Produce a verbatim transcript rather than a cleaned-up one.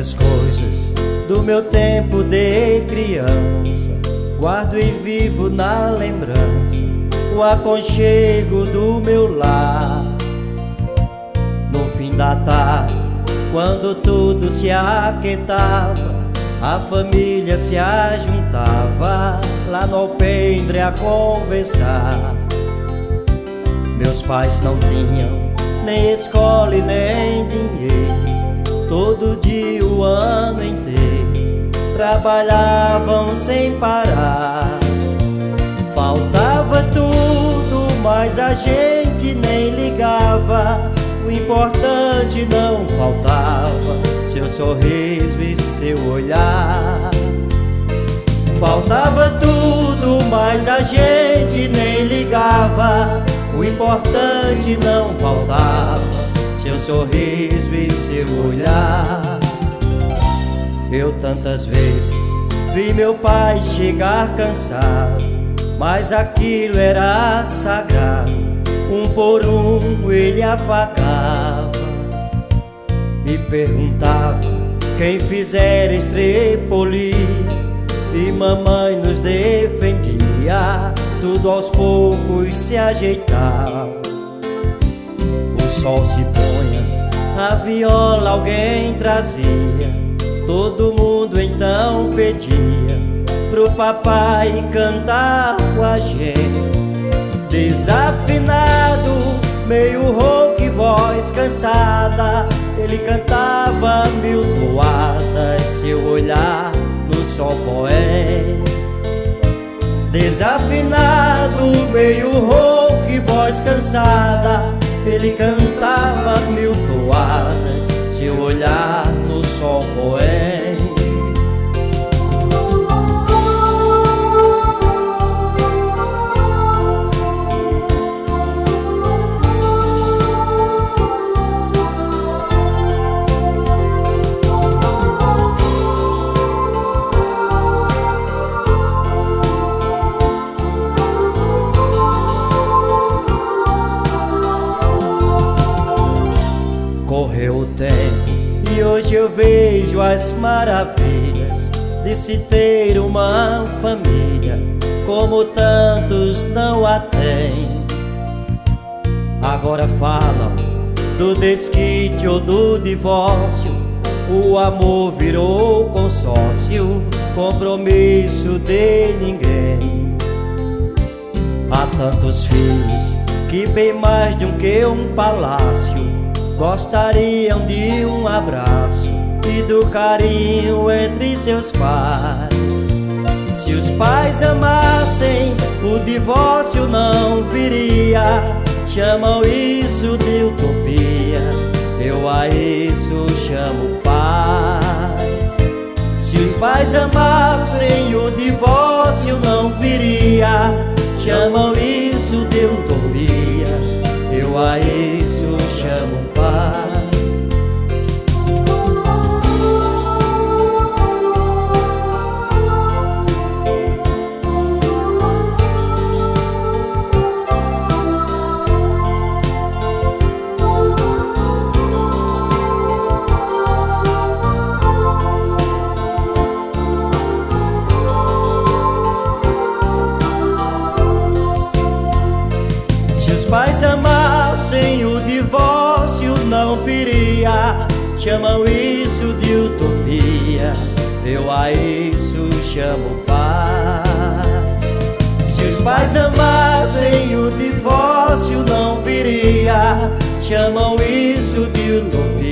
Muitas coisas do meu tempo de criança guardo e vivo na lembrança, o aconchego do meu lar. No fim da tarde, quando tudo se aquietava, a família se ajuntava lá no alpendre a conversar. Meus pais não tinham nem escola e nem dinheiro, todo dia o ano inteiro trabalhavam sem parar. Faltava tudo, mas a gente nem ligava. O importante não faltava, seu sorriso e seu olhar. Faltava tudo, mas a gente nem ligava. O importante não faltava, seu sorriso e seu olhar. Eu tantas vezes vi meu pai chegar cansado, mas aquilo era sagrado. Um por um ele afagava e perguntava quem fizera estrepolia, e mamãe nos defendia. Tudo aos poucos se ajeitava. O sol se punha, a viola alguém trazia, todo mundo então pedia pro papai cantar com a gente. Desafinado, meio rouco e voz cansada, ele cantava mil toadas, seu olhar no sol poente. Desafinado, meio rouco e voz cansada, ele cantava mil toadas, seu olhar no sol poente. Correu o tempo e hoje eu vejo as maravilhas de se ter uma família, como tantos não a têm. Agora falam do desquite ou do divórcio, o amor virou consórcio, compromisso de ninguém. Há tantos filhos que bem mais de um que um palácio gostariam de um abraço e do carinho entre seus pais. Se os pais amassem, o divórcio não viria. Chamam isso de utopia, eu a isso chamo paz. Se os pais amassem, o divórcio não viria. Chamam isso de utopia, eu a isso chamo paz. Se os pais amassem, o divórcio não viria. Chamam isso de utopia, eu a isso chamo paz. Se os pais amassem, o divórcio não viria. Chamam isso de utopia,